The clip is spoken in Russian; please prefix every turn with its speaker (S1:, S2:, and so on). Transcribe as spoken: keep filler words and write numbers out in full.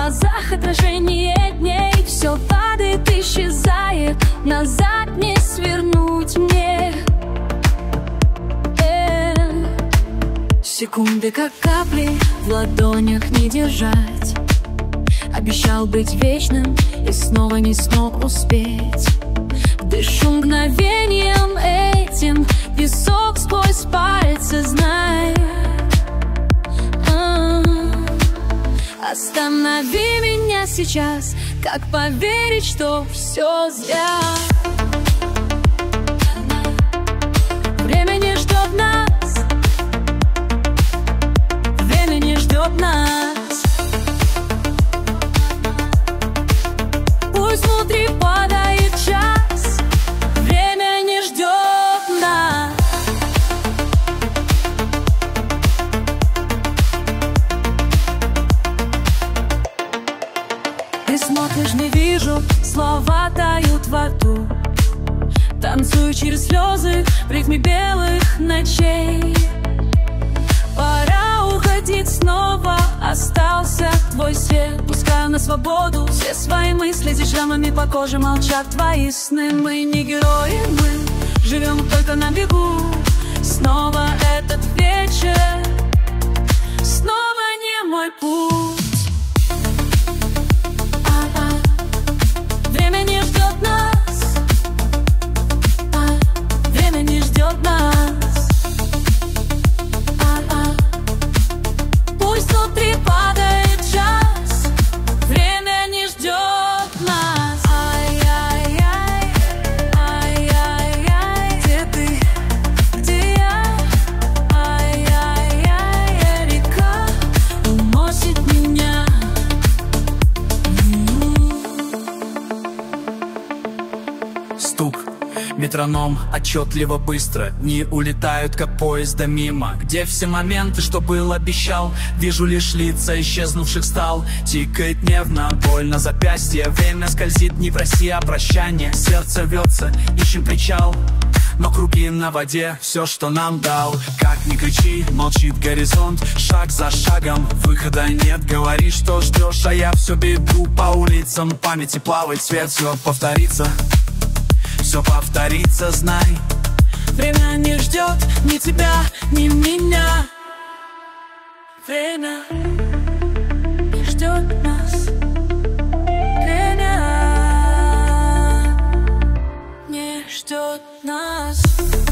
S1: глазах отражение дней. Все падает, исчезает, назад не свернуть мне. э Секунды, как капли, в ладонях не держать. Обещал быть вечным и снова не смог успеть. Дышу мгновением этим, песок сквозь пальцы, знай. Останови меня сейчас, как поверить, что все зря. Время не ждет нас, время не ждет нас. Пусть внутри падает час, время не ждет нас. Ты смотришь, не вижу, слова тают во рту. Танцую через слезы в ритме белых ночей. Пора уходить снова, остался твой свет. Пускаю на свободу все свои мысли, здесь шрамами по коже молчат твои сны. Мы не герои, мы живем только на бегу. Снова этот вечер, снова не мой путь. Время не ждет нас, время не ждет нас. Пусть внутри падает час, время не ждет нас. Ай-яй-яй, ай-яй-яй, где ты, где я? Ай-яй-яй, река уносит меня.
S2: Стук, метроном, отчетливо быстро. Дни улетают, как поезда мимо. Где все моменты, что был, обещал? Вижу лишь лица исчезнувших стал. Тикает нервно, боль на запястье. Время скользит, не проси, а прощание. Сердце рвется, ищем причал, но круги на воде, все, что нам дал. Как ни кричи, молчит горизонт. Шаг за шагом, выхода нет. Говори, что ждешь, а я все бегу по улицам. Памяти плавает свет, все повторится. Все повторится, знай.
S1: Время не ждет ни тебя, ни меня. Время не ждет нас. Время не ждет нас.